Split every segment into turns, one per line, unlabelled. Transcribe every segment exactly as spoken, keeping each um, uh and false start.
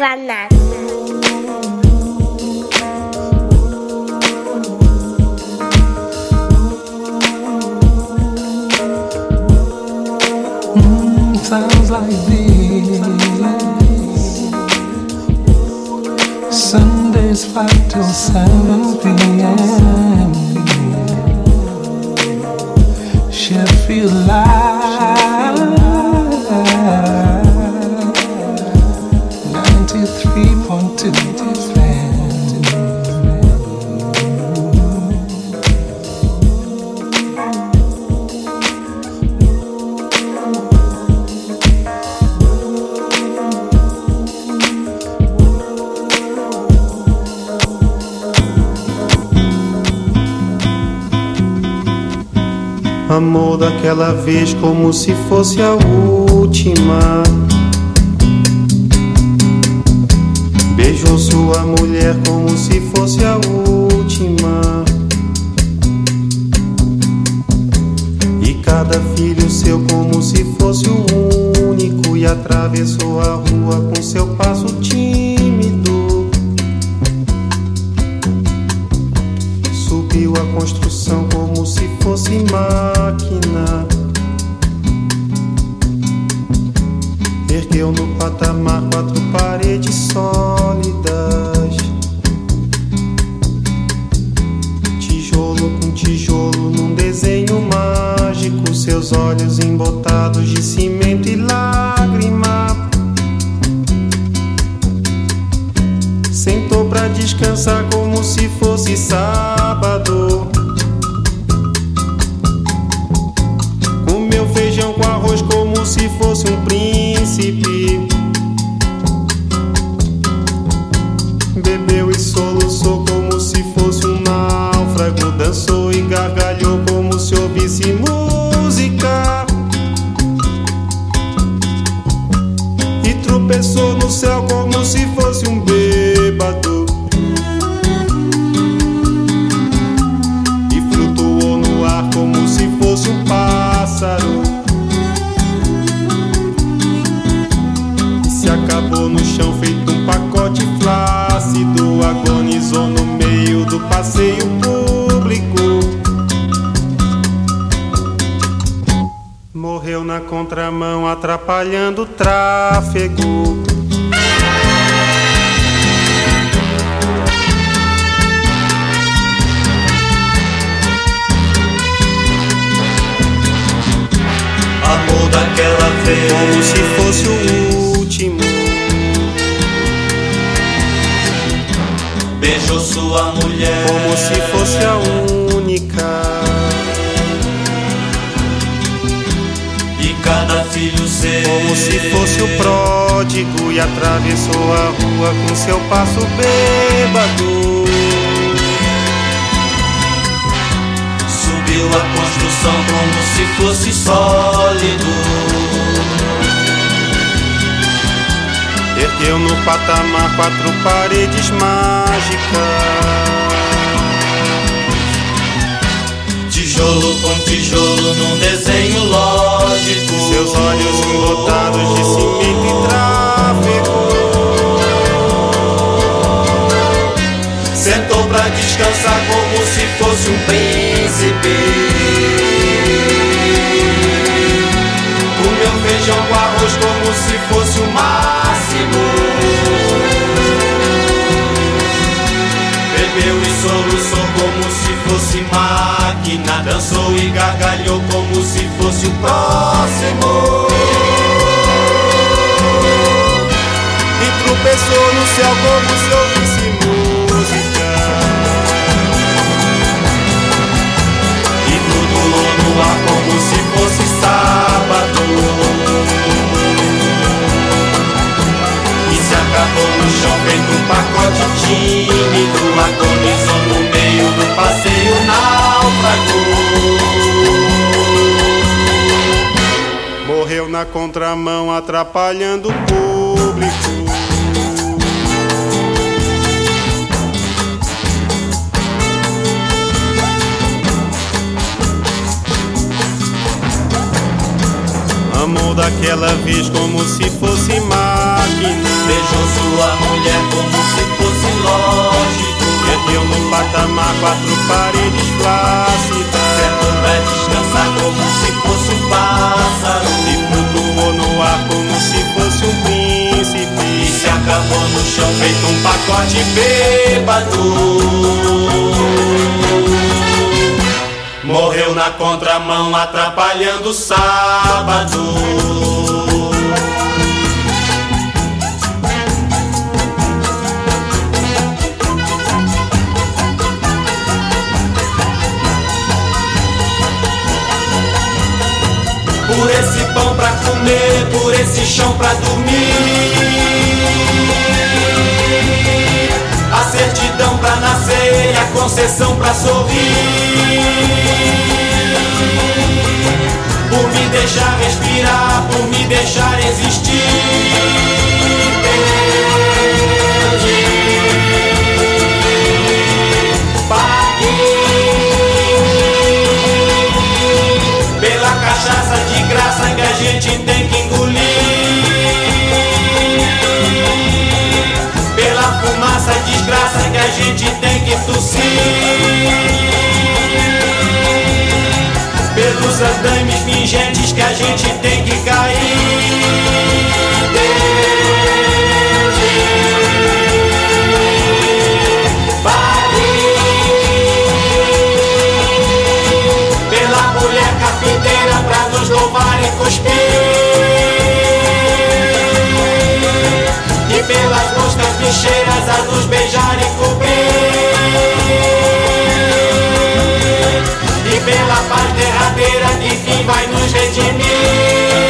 Guanaco.
Mm, sounds like this. Sundays five till seven p.m. Sheffield Live ninety-three point two F M.
Amor daquela vez como se fosse a última. Beijou sua mulher como se fosse a última. E cada filho seu como se fosse o único. E atravessou a rua com seu passo tímido. Subiu a construção como se fosse máquina. Ergueu no patamar quatro paredes sólidas. Tijolo com tijolo num desenho mágico. Seus olhos embotados de cimento e lágrima. Sentou pra descansar como se fosse sábado. Comeu feijão com arroz como se fosse um príncipe. Bebeu e soluçou como se fosse um náufrago. Dançou e gargalhou como se ouvisse música. E tropeçou no céu como se fosse um bêbado. E flutuou no ar como se fosse um pássaro. E se acabou no chão feito um pacote flácido. Agonizou no meio do passeio público. Morreu na contramão atrapalhando o tráfego.
Amor daquela vez
como se fosse o último.
Beijou sua mulher
como se fosse a única.
E cada filho seu
como se fosse o pródigo. E atravessou a rua com seu passo bêbado.
Subiu a construção como se fosse sólido.
Ergueu no patamar quatro paredes mágicas.
Tijolo com tijolo num desenho lógico.
Seus olhos embotados de cimento e tráfego.
Sentou pra descansar como se fosse um príncipe. Comeu feijão com arroz como se fosse o máximo. Bebeu e soluçou como se fosse máquina. Dançou e gargalhou como se fosse o próximo.
E tropeçou no céu como se ouvisse música.
E flutuou no ar como se fosse sábado. E se acabou no chão feito um pacote tímido. Agonizou no meio do passeio náufrago.
Morreu na contramão atrapalhando o público. Amor lembrou daquela vez como se fosse máquina.
Beijou sua mulher como se fosse lógico.
Meteu no patamar quatro paredes flácidas.
Certo vai descansar como se fosse um pássaro.
E flutuou no ar como se fosse um príncipe.
E se acabou no chão feito um pacote bêbado. Morreu na contramão atrapalhando o sábado. Por esse pão pra comer, por esse chão pra dormir, a certidão pra nascer e a concessão pra sorrir. Por me deixar respirar, por me deixar existir. Pela cachaça de graça que a gente tem que engolir, pela fumaça desgraça que a gente tem que tossir, pelos andames pingentes que a gente tem que cair. Carpinteira pra nos louvar e cuspir, e pelas moscas bicheiras a nos beijar e cobrir, e pela paz derradeira que fim vai nos redimir.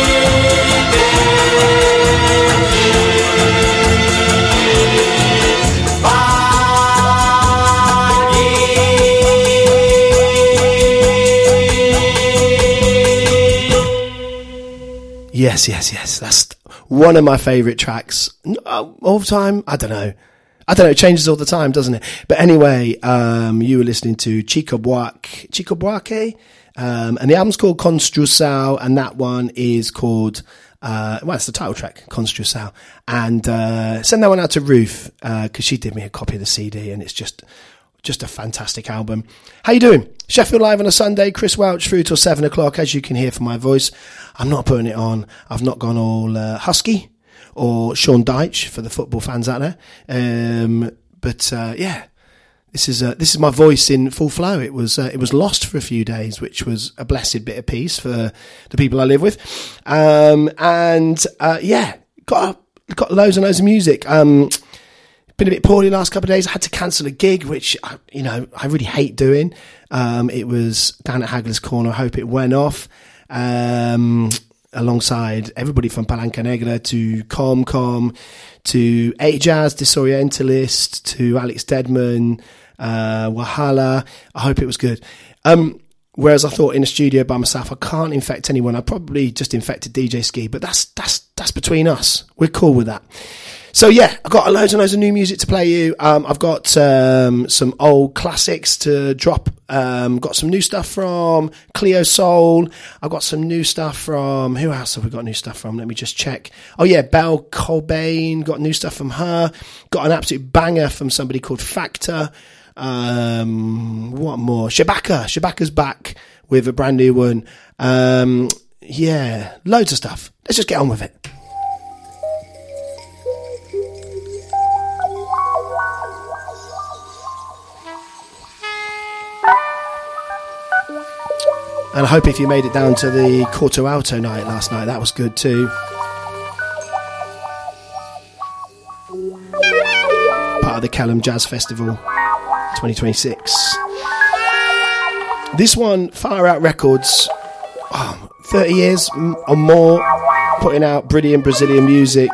Yes, yes, yes. That's one of my favourite tracks all the time. I don't know. I don't know. It changes all the time, doesn't it? But anyway, um, you were listening to Chico Buarque, Chico Buarque, um, and the album's called Construção, and that one is called, uh, well, it's the title track, Construção. And, uh, send that one out to Ruth, uh, cause she did me a copy of the C D, and it's just, just a fantastic album. How you doing? Sheffield Live on a Sunday, Chris Welch through till seven o'clock, as you can hear from my voice. I'm not putting it on. I've not gone all uh, husky or Sean Dyche for the football fans out there. Um, but uh, yeah, this is uh, this is my voice in full flow. It was uh, it was lost for a few days, which was a blessed bit of peace for the people I live with. Um, and uh, yeah, got got loads and loads of music. Um, Been a bit poorly the last couple of days. I had to cancel a gig, which, you know, I really hate doing. Um, it was down at Hagler's Corner. I hope it went off. Um, alongside everybody from Palanca Negra to Comcom to A-Jazz, Disorientalist, to Alex Deadman, uh, Wahala. I hope it was good. Um, whereas I thought in a studio by myself, I can't infect anyone. I probably just infected D J Ski, but that's, that's, that's between us. We're cool with that. So yeah, I've got loads and loads of new music to play you. Um, I've got um, some old classics to drop. Um, got some new stuff from Cleo Soul. I've got some new stuff from, who else have we got new stuff from? Let me just check. Oh yeah, Belle Cobain. Got new stuff from her. Got an absolute banger from somebody called Factor. Um, what more? Shabaka. Shabaka's back with a brand new one. Um, yeah, loads of stuff. Let's just get on with it. And I hope if you made it down to the Corto Alto night last night, that was good too. Part of the Callum Jazz Festival twenty twenty-six. This one, Far Out Records, oh, thirty years or more, putting out brilliant Brazilian music.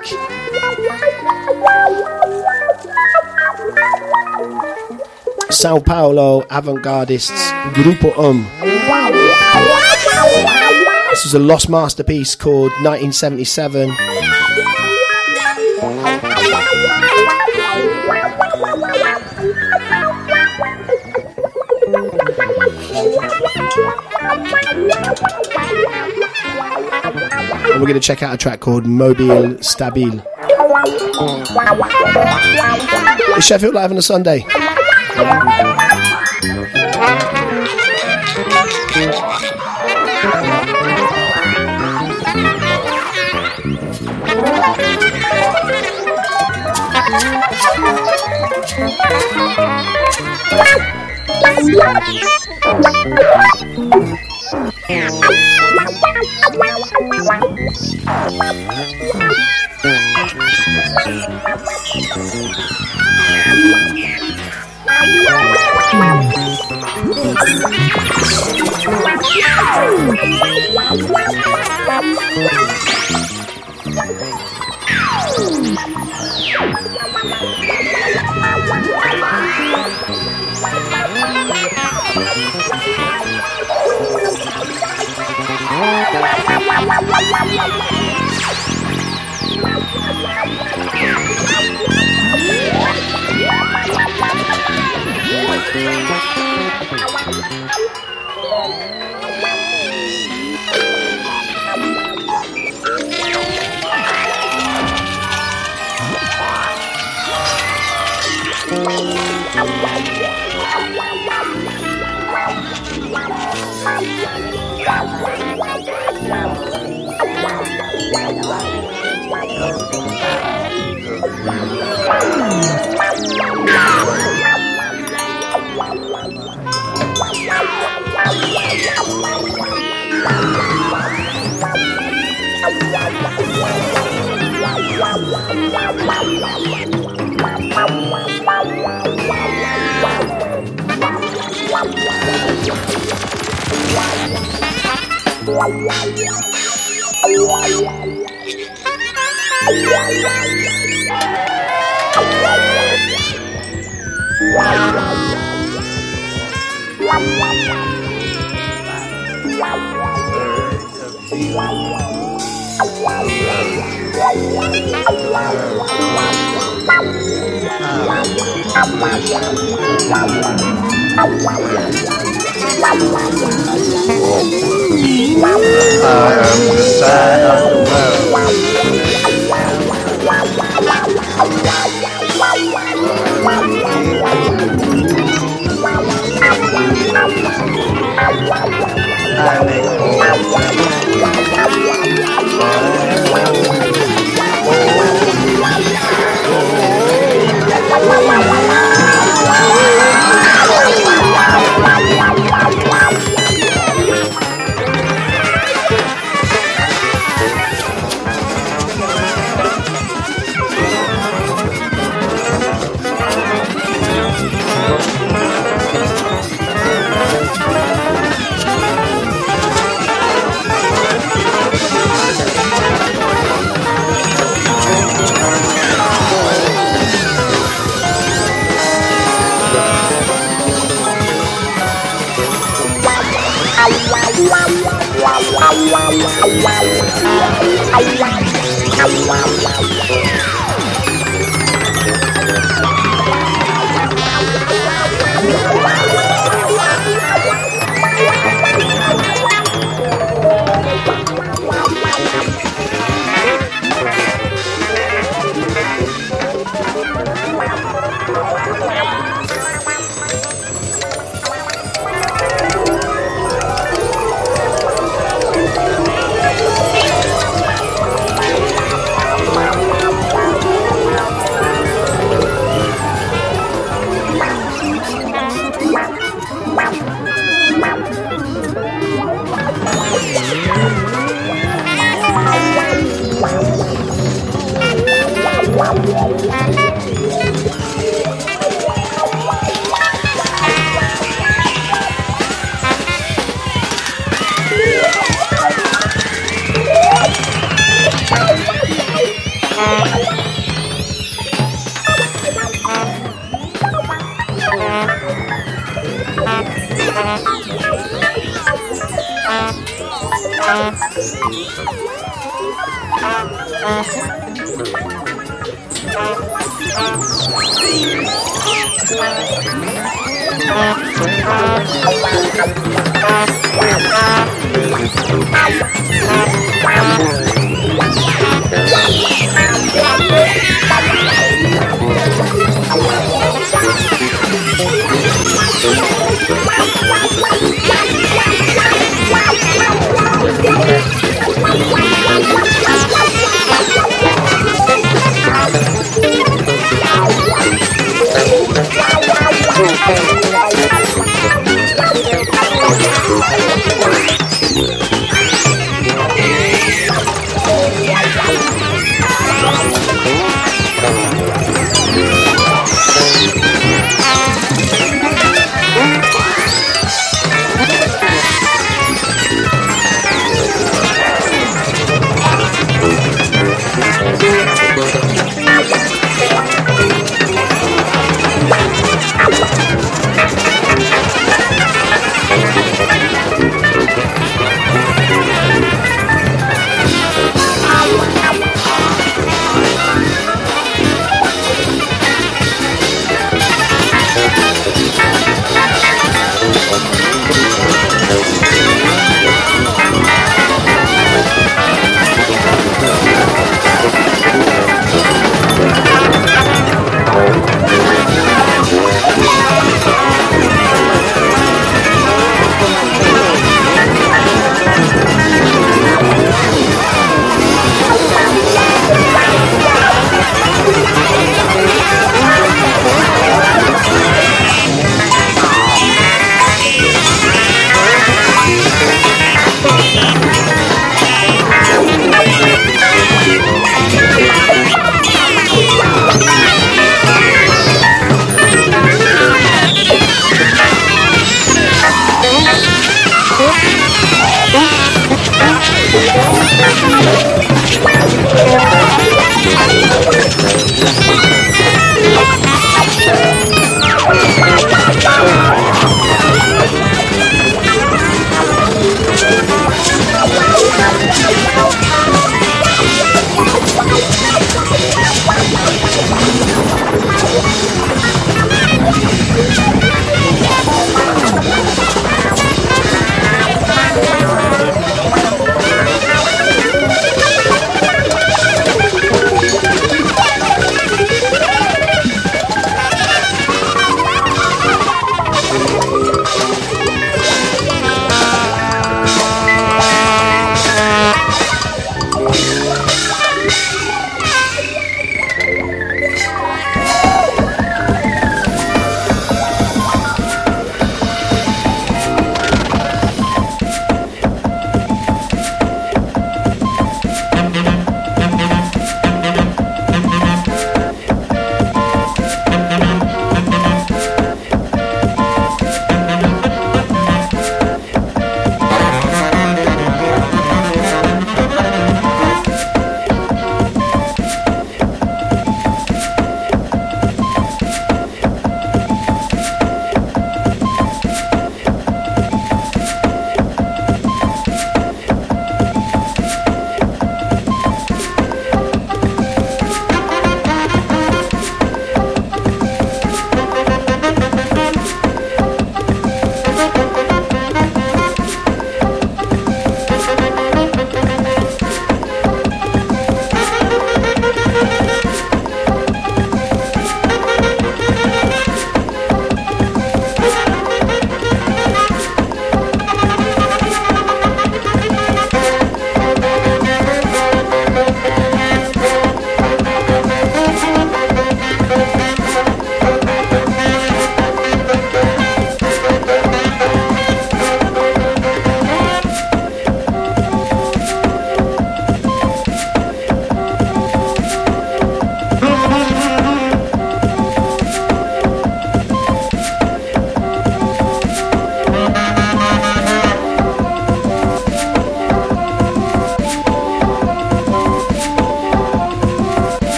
Sao Paulo avant-gardists, Grupo Um. This is a lost masterpiece called nineteen seventy-seven. and we're going to check out a track called Mobile Stabil. It's Sheffield Live on a Sunday.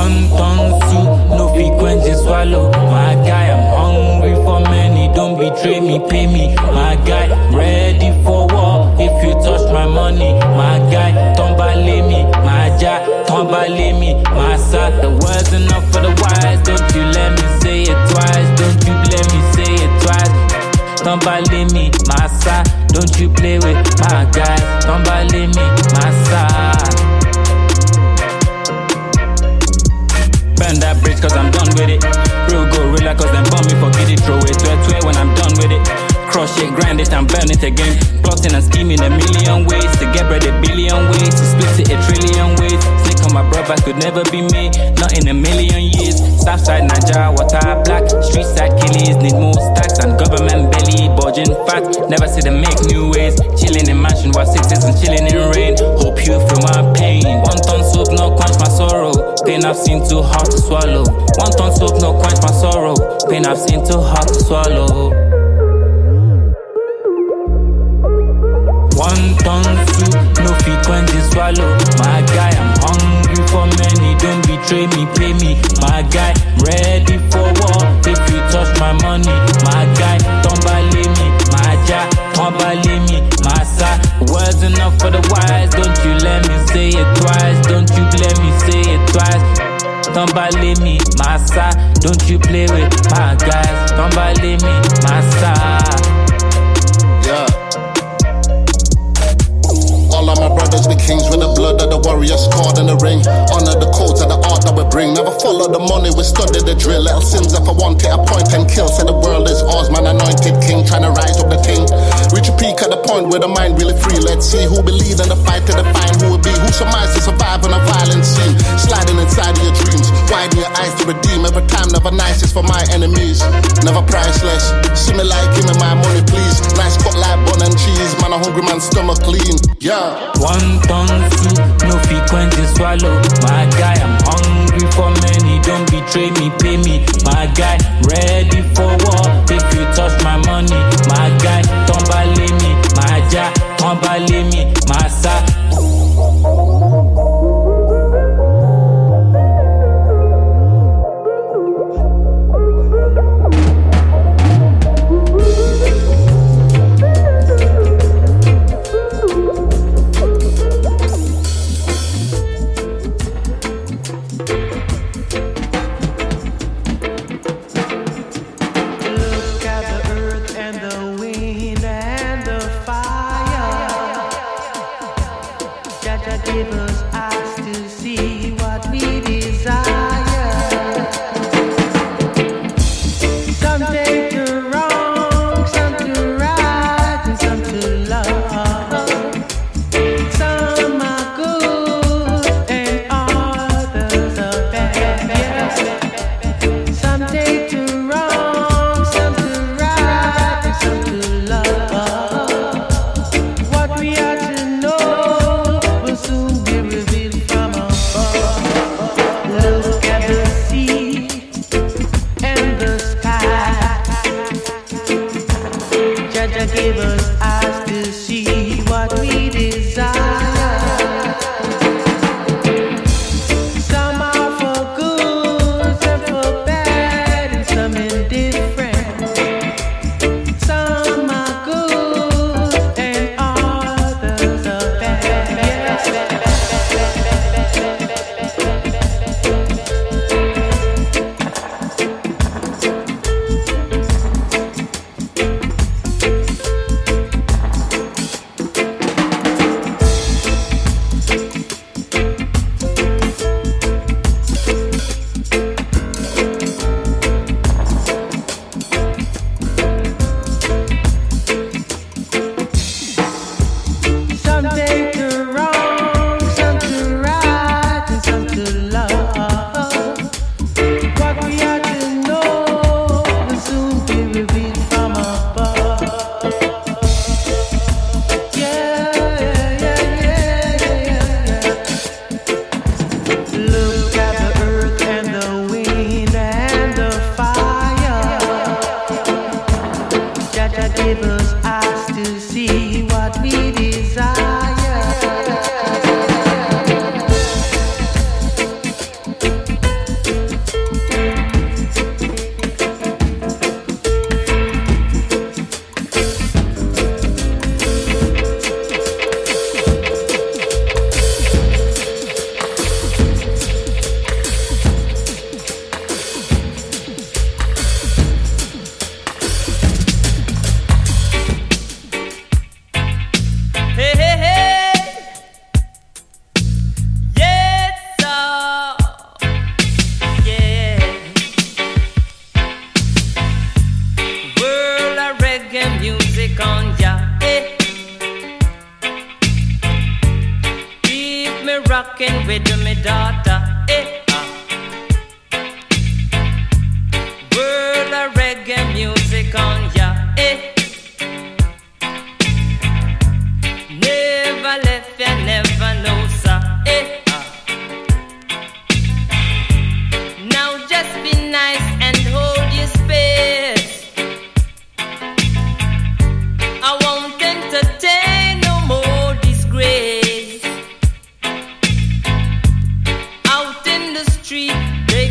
One ton soup, no frequency swallow. My guy, I'm hungry for many. Don't betray me, pay me. My guy, ready for war. If you touch my money, my guy, tombale me. My ja, tombale me. My sa, the words enough for the wise. Don't you let me say it twice. Don't you let me say it twice. Tombale me, my sa. Don't you play with my guys. Tombale me, my sa. Burn that bridge cause I'm done with it. Real gorilla cause them bomb me, forget it. Throw it to a tway when I'm done with it. Crush it, grind it and burn it again. Plotting and scheming a million ways. To get bread a billion ways. To split it a trillion ways. Snake on my brothers could never be me. Not in a million years. Southside Niger, water black. Street side killies need more stacks. And government belly budging fat. Never see them make new ways. Chilling in mansion while sixes and chilling in rain. Hope you feel my pain. One ton soap no quench my sorrow. Pain I've seen too hard to swallow. One ton soap no quench my sorrow. Pain I've seen too hard to swallow. One ton soup, no frequency swallow. My guy, I'm hungry for many. Don't betray me, pay me. My guy, ready for war. If you touch my money, my guy, tombale me. My ja, tombale me. My sa, words enough for the wise. Don't you let me say it twice. Don't you let me say it twice. Tombale me, my sa. Don't you play with my guys. Tombale me, my sa.
Yeah. All of my brothers be kings with the blood of the warriors scarred in the ring. Honor the codes of the art that we bring. Never follow the money, we study the drill. Little sins if I want it, I point and kill. Say the world is ours, man, anointed king. Trying to rise up the thing. Reach a peak at the point where the mind really free. Let's see who believe in the fight to define who will be. Who survives to survive on a violent scene. Sliding inside of your dreams. Widen your eyes to redeem. Every time never nice is for my enemies. Never priceless. See me like, give me my money please. Nice cut like bun and cheese. Man, a hungry man stomach clean. Yeah.
One ton soup, no frequency swallow. My guy, I'm hungry for many. Don't betray me, pay me. My guy, ready for war. If you touch my money, my guy, tombale me. My ja, tombale me. My sa.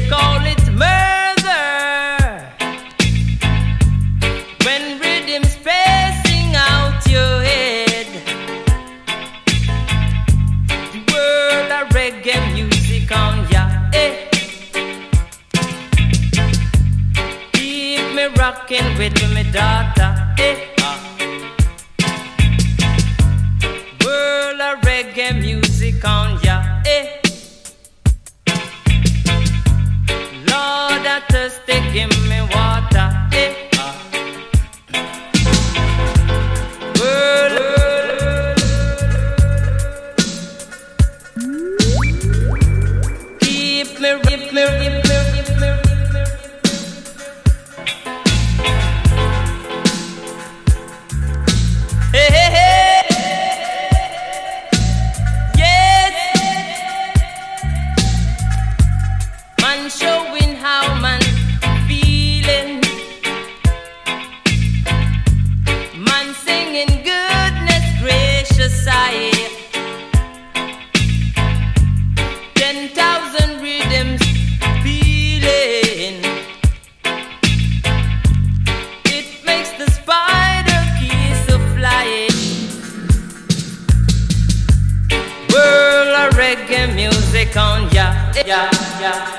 They call it murder. When rhythm's passing out your head, the world of reggae music on ya. Eh. Keep me rocking with my daughter. Eh. World of reggae music on ya. Eh. Lord, I thirsty, give me water. Eh. World, keep me, keep me, keep me, keep me, keep me. Hey, hey, hey. Yes. Man showing how man feeling. Man singing goodness gracious I. Ten thousand rhythms feeling. It makes the spider kiss of flying. World of reggae music on ya. Yeah, yeah.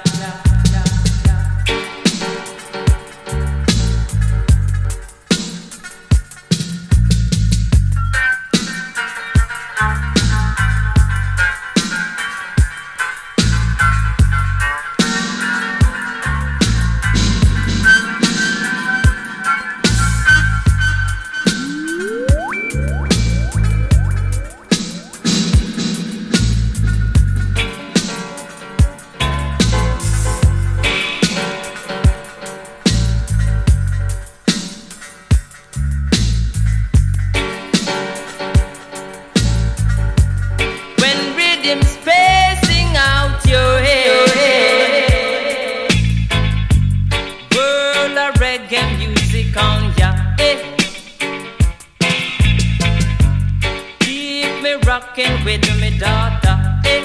Rocking with me daughter, eh?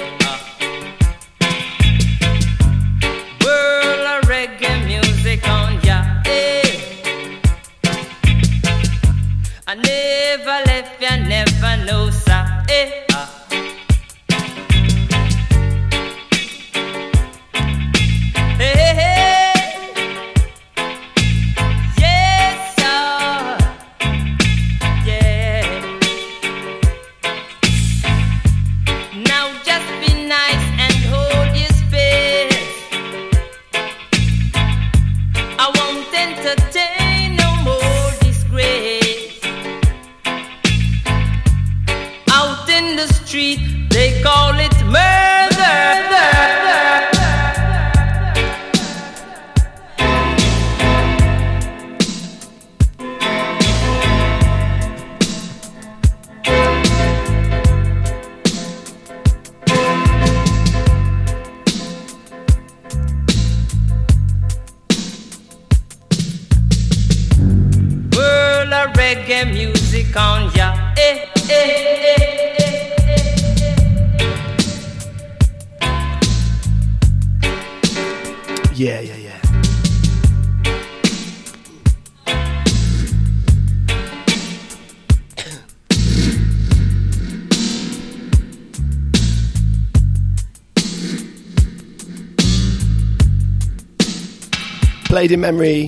World of reggae music on ya, eh? I never left ya, never know, sir, eh? Hey, hey, hey. Yes, sir. Yeah. Now just be nice and hold your space. I won't entertain no more disgrace. Out in the street, they call it murder. Reggae music on ya, eh, eh, eh, eh, eh, eh.
Yeah, yeah, yeah. Played in memory.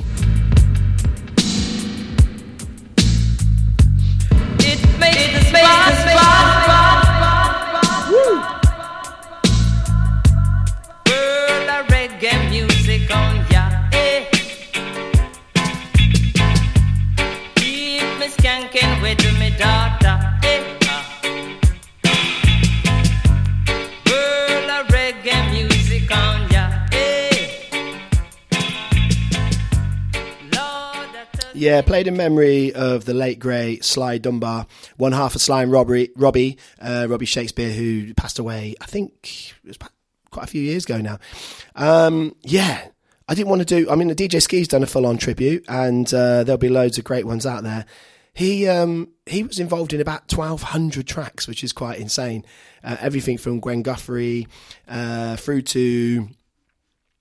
Yeah, played in memory of the late great Sly Dunbar, one half of Sly and Robbie, Robbie, uh, Robbie Shakespeare, who passed away, I think it was quite a few years ago now. Um, yeah, I didn't want to do, I mean, the D J Ski's done a full-on tribute, and uh, there'll be loads of great ones out there. He um, he was involved in about twelve hundred tracks, which is quite insane. Uh, everything from Gwen Guthrie uh, through to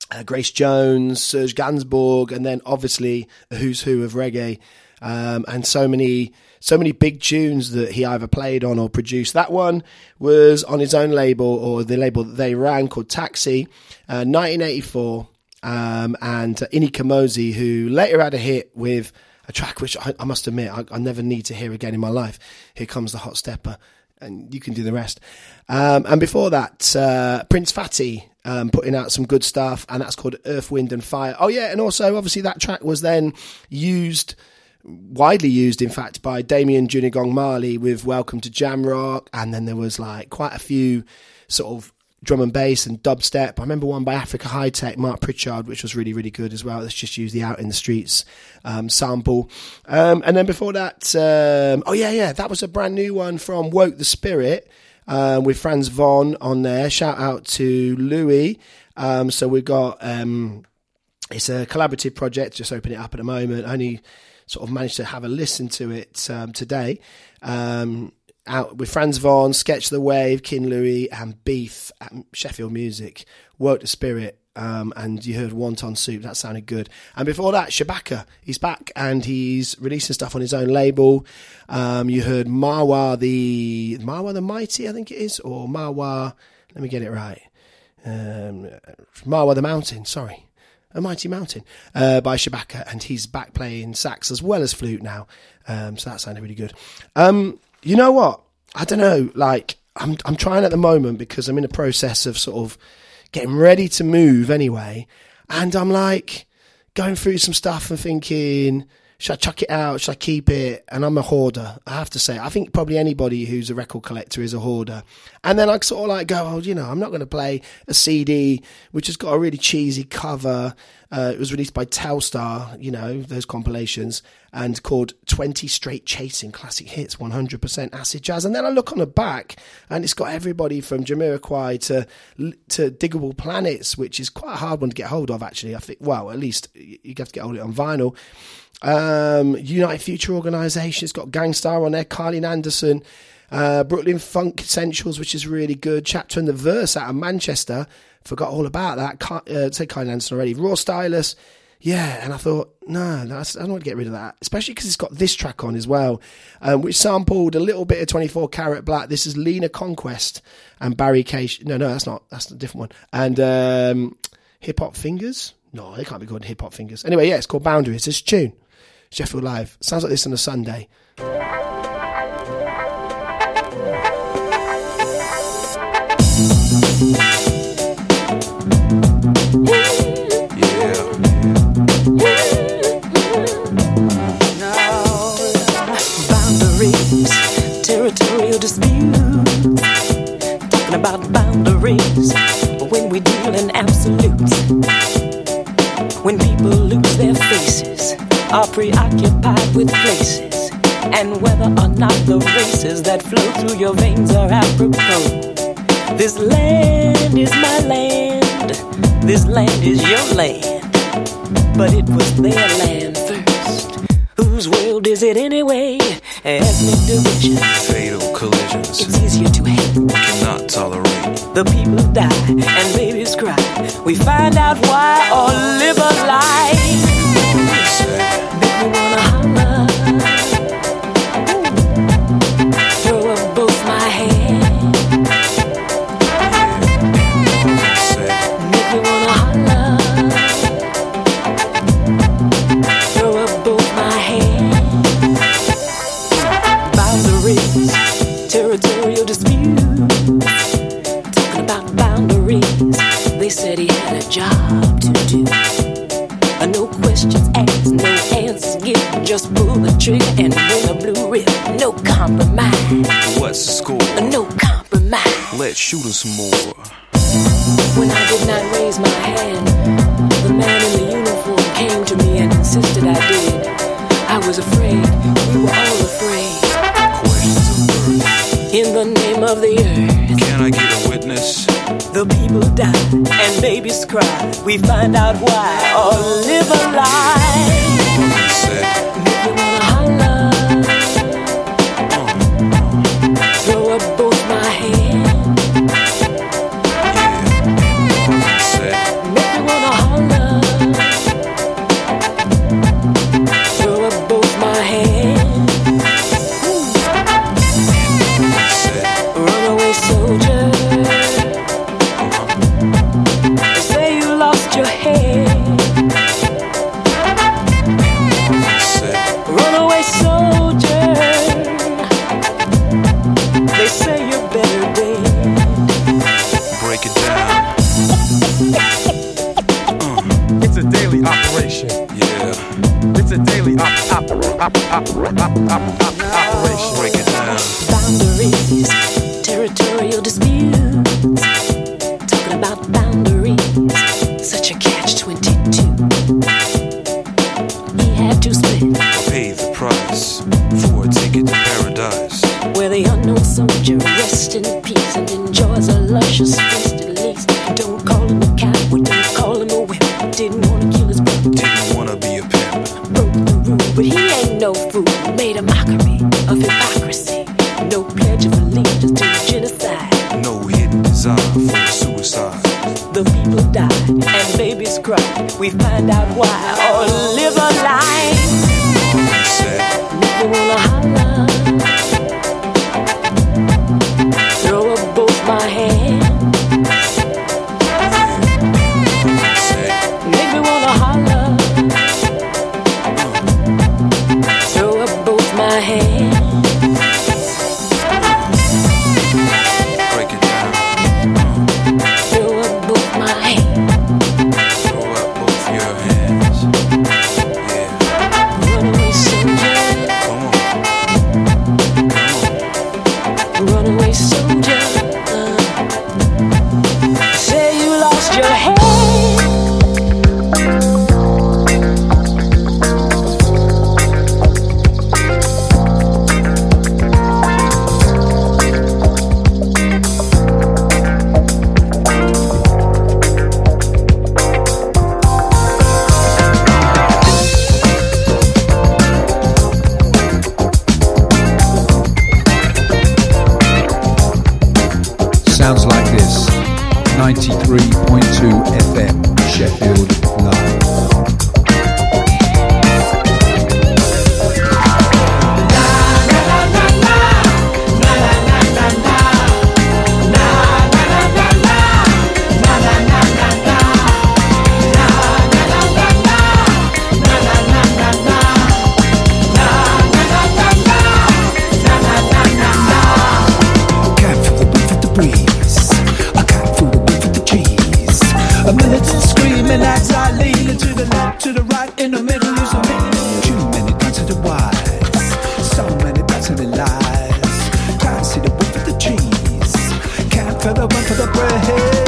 uh, Grace Jones, Serge Gainsbourg, and then obviously a who's who of reggae, um, and so many so many big tunes that he either played on or produced. That one was on his own label, or the label that they ran, called Taxi, uh, nineteen eighty-four, um, and uh, Ini Kamoze, who later had a hit with a track which I, I must admit I, I never need to hear again in my life. Here Comes the Hot Stepper, and you can do the rest. Um, and before that, uh, Prince Fatty um, putting out some good stuff, and that's called Earth, Wind and Fire. Oh yeah, and also obviously that track was then used, widely used in fact, by Damien Junigong Marley with Welcome to Jamrock, and then there was like quite a few sort of drum and bass and dubstep. I remember one by Africa High Tech, Mark Pritchard, which was really, really good as well. Let's just use the Out in the Streets um, sample. Um, and then before that, um, oh yeah, yeah, that was a brand new one from Woke the Spirit um, with Franz Von on there. Shout out to Louis. Um, so we've got, um, it's a collaborative project, just open it up at the moment. Only sort of managed to have a listen to it um, today. Um, out with Franz Von, Sketch the Wave, Kin Louis, and Beef at Sheffield Music. Woke the Spirit, um, and you heard Wonton Soup. That sounded good. And before that, Shabaka, he's back and he's releasing stuff on his own label. Um, you heard Marwa the Marwa the Mighty, I think it is, or Marwa. Let me get it right. Um, Marwa the Mountain. Sorry. A Mighty Mountain uh, by Shabaka, and he's back playing sax as well as flute now. Um, so that sounded really good. Um, you know what? I don't know. Like I'm, I'm trying at the moment because I'm in a process of sort of getting ready to move anyway, and I'm like going through some stuff and thinking, should I chuck it out? Should I keep it? And I'm a hoarder, I have to say. I think probably anybody who's a record collector is a hoarder. And then I sort of like go, oh, you know, I'm not going to play a C D which has got a really cheesy cover. Uh, it was released by Telstar, you know, those compilations, and called twenty Straight Chasing Classic Hits, one hundred percent Acid Jazz. And then I look on the back and it's got everybody from Jamiroquai to to Diggable Planets, which is quite a hard one to get hold of, actually. I think, well, at least you have to get hold of it on vinyl. Um, United Future Organisation, it's got Gangstar on there, Carlin Anderson, uh, Brooklyn Funk Essentials, which is really good, Chapter and the Verse out of Manchester, forgot all about that, Car- uh, say Carlin Anderson already, Raw Stylus, yeah, and I thought, no, that's, I don't want to get rid of that, especially because it's got this track on as well, um, which sampled a little bit of twenty-four Karat Black. This is Lena Conquest and Barry K. No, no, that's not, that's a different one, and um, Hip Hop Fingers, no, they can't be called Hip Hop Fingers, anyway, yeah, it's called Boundaries, it's a tune. Sheffield Live. Sounds like this on a Sunday.
Boundaries, territorial disputes. Talking about boundaries, but when we deal in absolutes, when people lose their faces, are preoccupied with places, and whether or not the races that flow through your veins are apropos. This land is my land, this land is your land, but it was their land first. Whose world is it anyway? Ethnic division,
fatal collisions,
it's easier to hate,
we cannot tolerate.
The people die and babies cry, we find out why or live a lie. Make me wanna holler, throw up both my hands. Make me wanna holler, throw up both my hands. Boundaries, territorial disputes. Talking about boundaries, they said he had a job to do. No questions asked, no answers given. Just pull the trigger and win a blue ribbon. No compromise.
What's the score?
No compromise.
Let's shoot us some more.
When I did not raise my hand, the man in the uniform came to me and insisted I did. I was afraid. We were all afraid.
Questions of birth.
In the name of the earth.
Can I get a witness?
The people die and babies cry. We find out why or live a lie. Make me wanna holler, throw up both my hands. Make me wanna holler.
really up, up, up, up, up, up, up, operation. Break it down.
Boundaries, territorial disputes. Talking about boundaries, such a catch twenty-two. He had to split.
Pay the price for a ticket to paradise,
where the unknown soldier rests in peace and enjoys a luscious feast at least. Don't call him a coward, don't call him a wimp. Didn't want to kill his brother,
didn't want to be a pimp.
Broke the rule, but he ain't no fool. Made a mockery of hypocrisy. No pledge of allegiance to genocide.
No hidden desire for suicide.
The people died and babies cried. We find out why. Or live a life. Make me wanna holler. Throw up both my hands. Make me wanna holler. Throw up both my hands.
Break it down.
Throw up both my hands.
Throw up both your hands. Yeah.
Runaway soldier.
Come on. Come on.
Runaway soldier. Uh, say you lost your head.
Sounds like this. ninety-three point two F M, Sheffield Live.
A militant screaming as I lean into the left, to the right, in the middle, use a minute. Too many guns to the wise, so many battling lies. Can't see the wood for the trees, can't feel the one for the bread.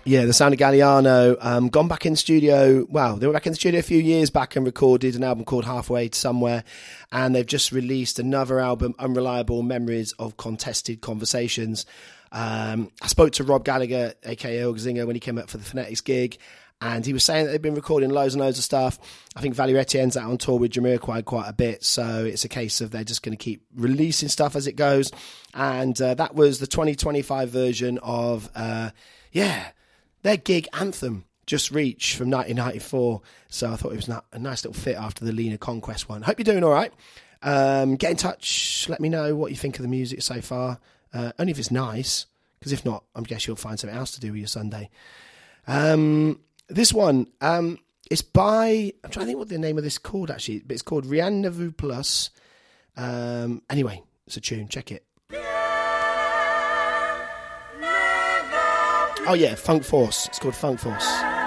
Yeah, the sound of Galliano, um, gone back in studio. Wow, they were back in the studio a few years back and recorded an album called Halfway to Somewhere, and they've just released another album, Unreliable Memories of Contested Conversations. Um, I spoke to Rob Gallagher, aka El Zinger, when he came up for the Phonetics gig, and he was saying that they've been recording loads and loads of stuff. I think Valerie Etienne's out on tour with Jamiroquai quite a bit, so it's a case of they're just going to keep releasing stuff as it goes. And uh, that was the twenty twenty-five version of, uh, yeah, their gig Anthem, Just Reach, from nineteen ninety-four. So I thought it was a nice little fit after the Lena Conquest one. Hope you're doing all right. Um, get in touch. Let me know what you think of the music so far. Uh, only if it's nice, because if not, I guess you'll find something else to do with your Sunday. Um, this one, um, it's by, I'm trying to think what the name of this is called actually, but it's called Rien-Ne-Vu Plus. Um, anyway, it's a tune. Check it. Oh yeah, Funk Force. It's called Funk Force.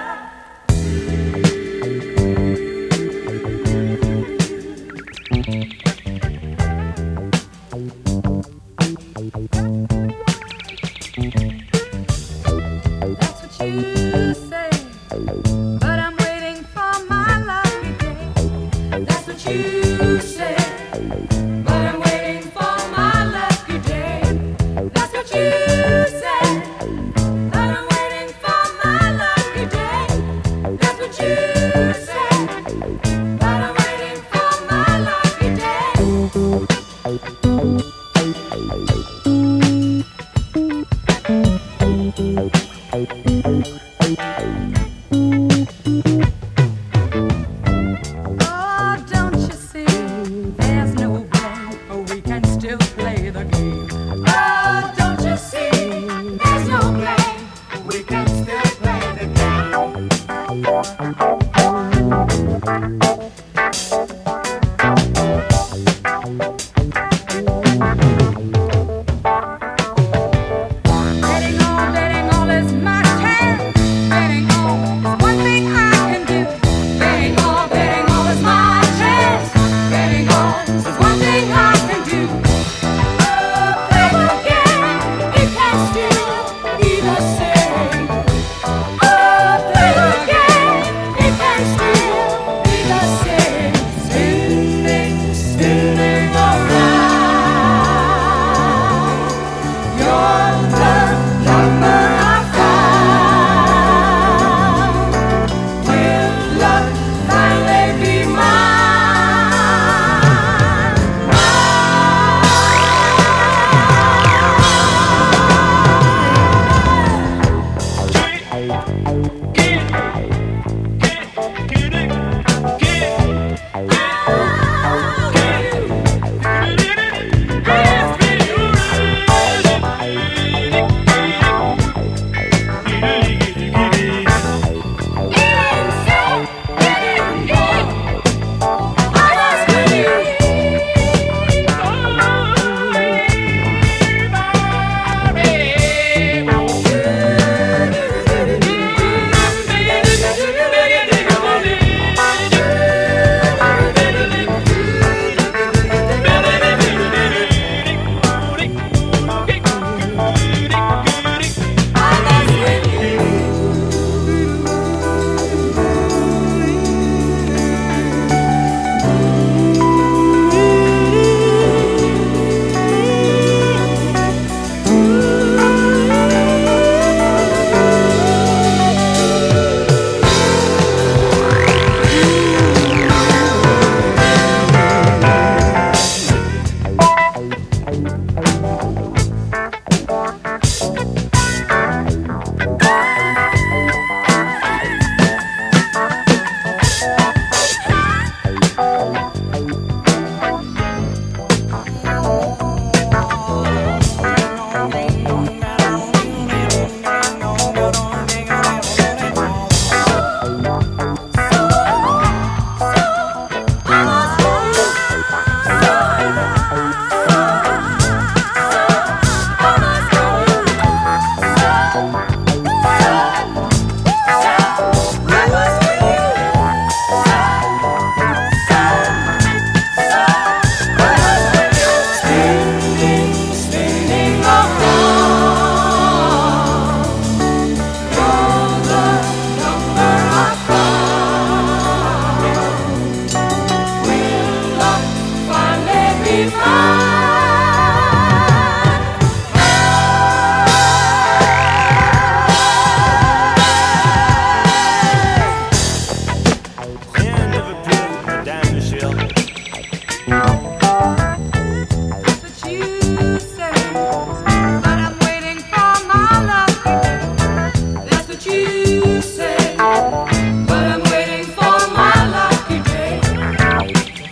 That's what you say, but I'm waiting for my lucky day. That's what you say, but I'm waiting for my lucky day. That's what you say. Oh, don't you see?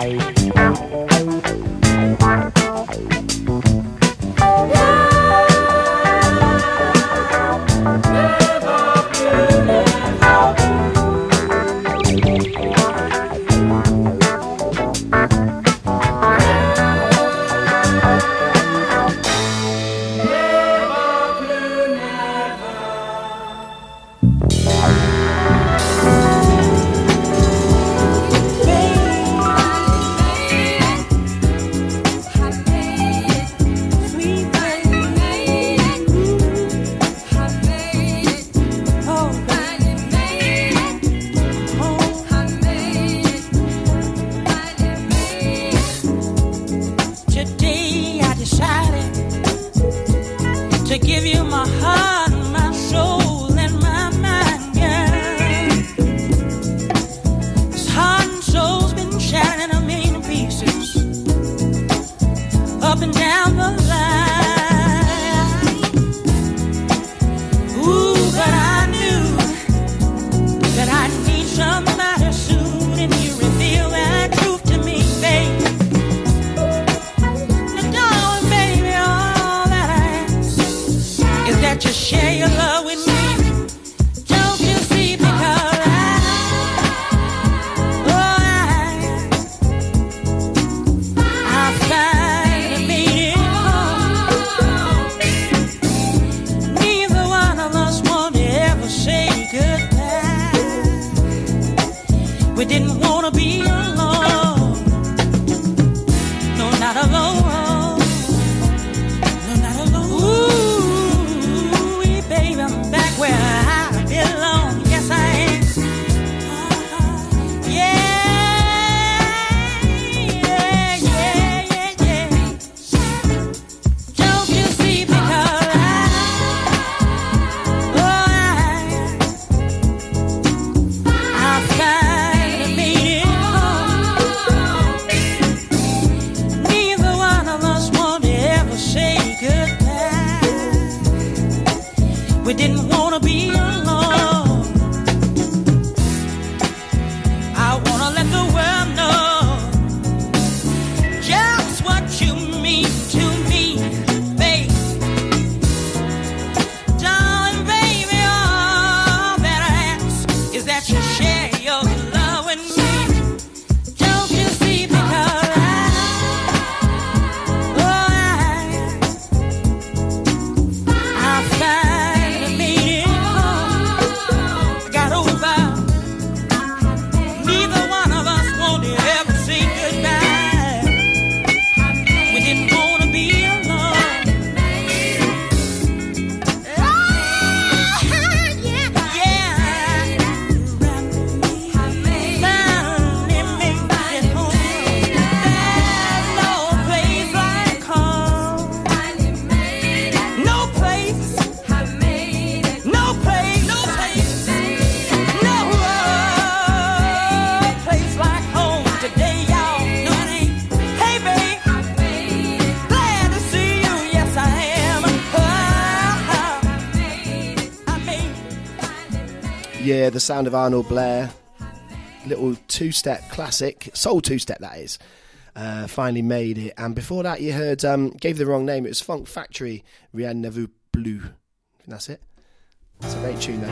Yeah, the sound of Arnold Blair. Little two-step classic, soul two-step that is. Uh, finally made it. And before that you heard, um, gave the wrong name, it was Funk Factory, Rien ne veut plus. And that's it. It's a great tune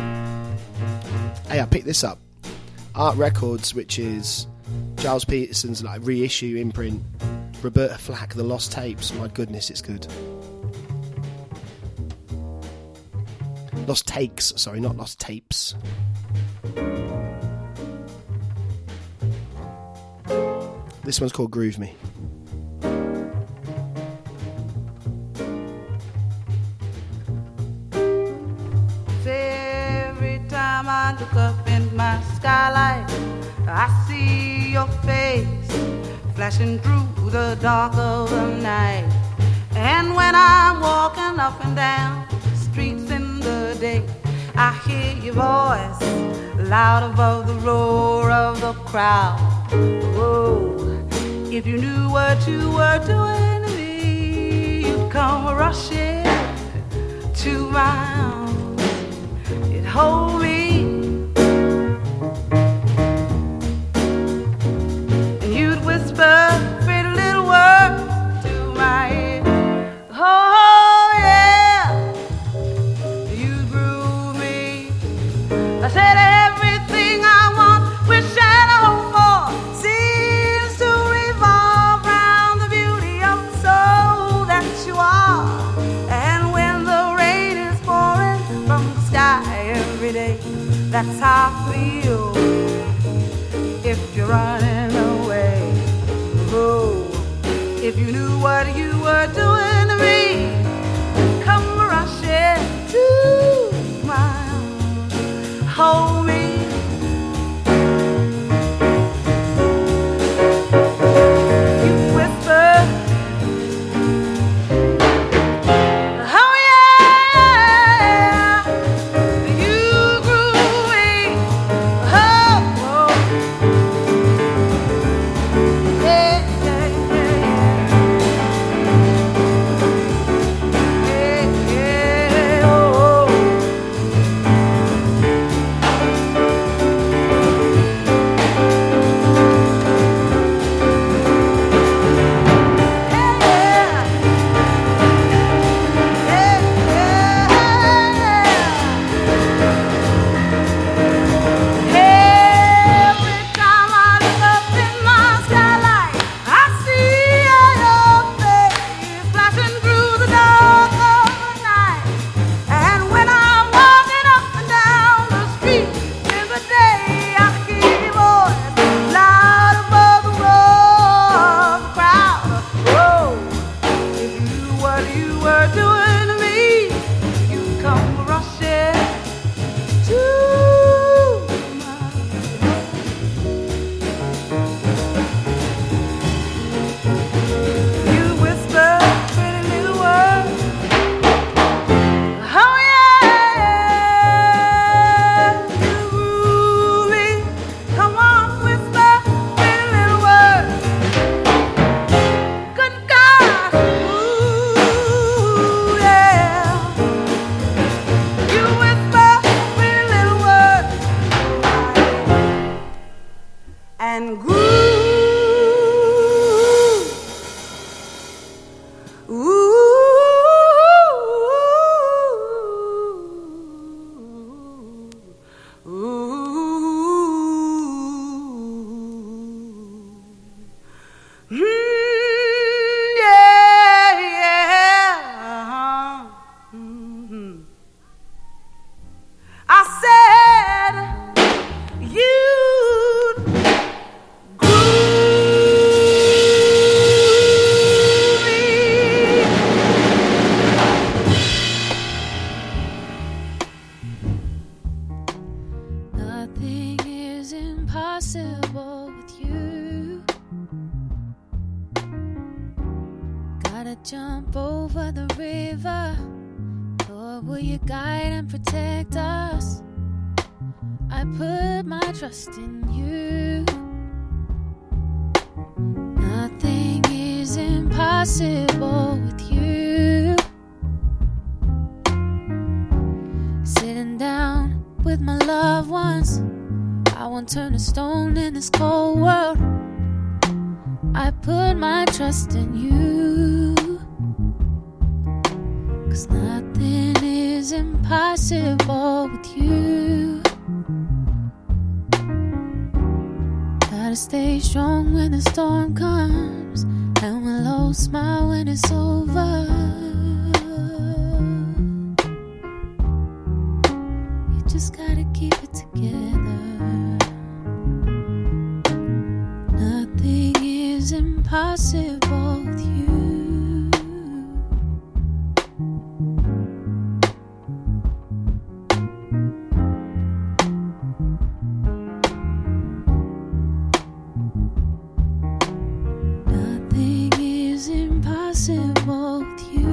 though. Hey, I picked this up. Art Records, which is Giles Peterson's like reissue imprint. Roberta Flack, The Lost Tapes. My goodness, it's good. Lost Takes, sorry, not Lost Tapes. This one's called Groove Me.
Every time I look up in my skylight, I see your face flashing through the dark of the night. And when I'm walking up and down the streets in the day, I hear your voice loud above the roar of the crowd. Whoa, if you knew what you were doing to me, you'd come rushing to my arms, you'd hold me, and you'd whisper running away. Oh, if you knew what you were doing to me, come rushing to my arms, hold me. You whisper, oh yeah, you groovy, oh, oh. Yeah, yeah, yeah. Yeah, yeah, oh, oh. Every time I look up in my skylight, I see your face flashing through the dark of the night. And when I'm walking up and down the street in the day, I hear your voice loud above the roar of the crowd. Oh, if you knew what you were doing to me, you'd come rushing to my You whisper pretty little words. Oh yeah, you groovy. Come on, whisper pretty little words. Good gosh, ooh yeah. You whisper pretty little words and groove. Ooh, ooh, mm, yeah, yeah. Mhm. I said you'd
Nothing is impossible with you. Gotta jump over the river. Lord, will you guide and protect us? I put my trust in you. Nothing is impossible with you. Sitting down with my loved ones, I won't turn a stone in this cold world. I put my trust in you. 'Cause nothing is impossible with you. Gotta stay strong when the storm comes, and we'll all smile when it's over. You just gotta keep it together. Nothing is impossible with you. Nothing is impossible with you.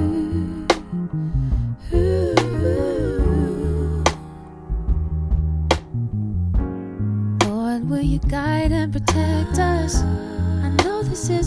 Ooh. Lord, will you guide and protect us? I know this is